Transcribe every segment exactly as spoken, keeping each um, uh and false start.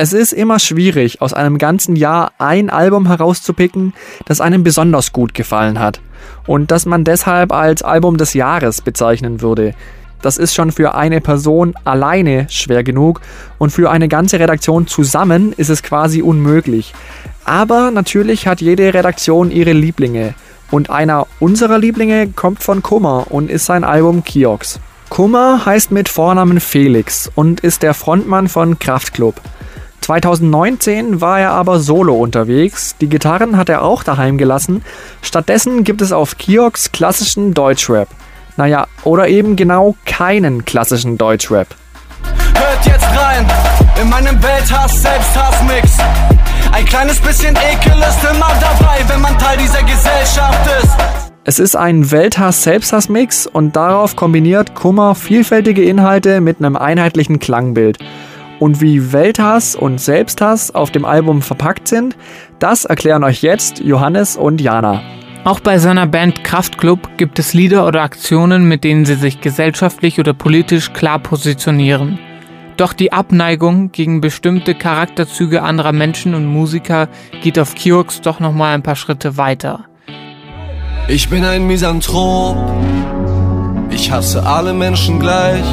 Es ist immer schwierig, aus einem ganzen Jahr ein Album herauszupicken, das einem besonders gut gefallen hat und das man deshalb als Album des Jahres bezeichnen würde. Das ist schon für eine Person alleine schwer genug und für eine ganze Redaktion zusammen ist es quasi unmöglich. Aber natürlich hat jede Redaktion ihre Lieblinge und einer unserer Lieblinge kommt von Kummer und ist sein Album Kiox. Kummer heißt mit Vornamen Felix und ist der Frontmann von Kraftklub. zwanzig neunzehn war er aber solo unterwegs, die Gitarren hat er auch daheim gelassen, stattdessen gibt es auf Kiox klassischen Deutschrap. Naja, oder eben genau keinen klassischen Deutschrap. Hört jetzt rein, in meinem Welthass-Selbsthass-Mix. Ein kleines bisschen Ekel ist immer dabei, wenn man Teil dieser Gesellschaft ist. Es ist ein Welthass-Selbsthass-Mix und darauf kombiniert Kummer vielfältige Inhalte mit einem einheitlichen Klangbild. Und wie Welthass und Selbsthass auf dem Album verpackt sind, das erklären euch jetzt Johannes und Jana. Auch bei seiner Band Kraftklub gibt es Lieder oder Aktionen, mit denen sie sich gesellschaftlich oder politisch klar positionieren. Doch die Abneigung gegen bestimmte Charakterzüge anderer Menschen und Musiker geht auf Kiox doch nochmal ein paar Schritte weiter. Ich bin ein Misanthrop, ich hasse alle Menschen gleich.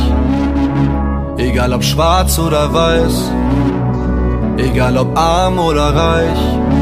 Egal ob schwarz oder weiß, egal ob arm oder reich.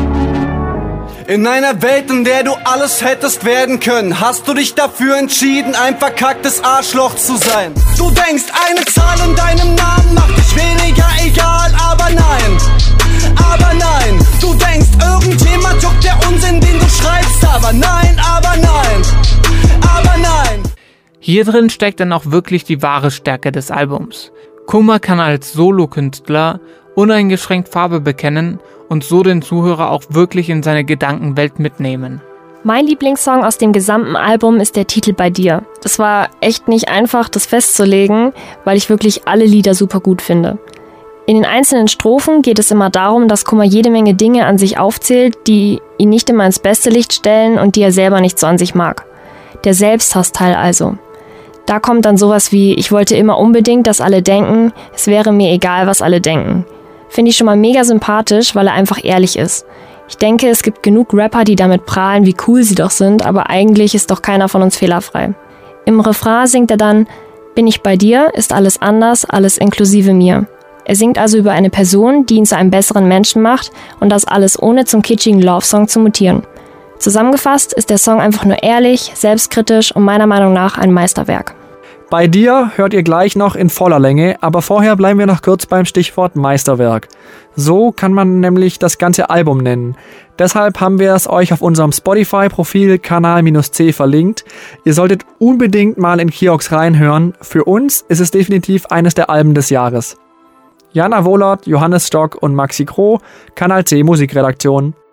In einer Welt, in der du alles hättest werden können, hast du dich dafür entschieden, ein verkacktes Arschloch zu sein. Du denkst, eine Zahl in deinem Namen macht dich weniger egal, aber nein, aber nein. Du denkst, irgendjemand juckt der Unsinn, den du schreibst, aber nein, aber nein, aber nein. Hier drin steckt dann auch wirklich die wahre Stärke des Albums. Kummer kann als Solokünstler uneingeschränkt Farbe bekennen und so den Zuhörer auch wirklich in seine Gedankenwelt mitnehmen. Mein Lieblingssong aus dem gesamten Album ist der Titel Bei dir. Das war echt nicht einfach, das festzulegen, weil ich wirklich alle Lieder super gut finde. In den einzelnen Strophen geht es immer darum, dass Kummer jede Menge Dinge an sich aufzählt, die ihn nicht immer ins beste Licht stellen und die er selber nicht so an sich mag. Der Selbsthassteil also. Da kommt dann sowas wie, ich wollte immer unbedingt, dass alle denken, es wäre mir egal, was alle denken. Finde ich schon mal mega sympathisch, weil er einfach ehrlich ist. Ich denke, es gibt genug Rapper, die damit prahlen, wie cool sie doch sind, aber eigentlich ist doch keiner von uns fehlerfrei. Im Refrain singt er dann, bin ich bei dir, ist alles anders, alles inklusive mir. Er singt also über eine Person, die ihn zu einem besseren Menschen macht und das alles ohne zum kitschigen Love-Song zu mutieren. Zusammengefasst ist der Song einfach nur ehrlich, selbstkritisch und meiner Meinung nach ein Meisterwerk. Bei dir hört ihr gleich noch in voller Länge, aber vorher bleiben wir noch kurz beim Stichwort Meisterwerk. So kann man nämlich das ganze Album nennen. Deshalb haben wir es euch auf unserem Spotify-Profil Kanal-C verlinkt. Ihr solltet unbedingt mal in Kiox reinhören. Für uns ist es definitiv eines der Alben des Jahres. Jana Wohlert, Johannes Stock und Maxi Kroh, Kanal C Musikredaktion.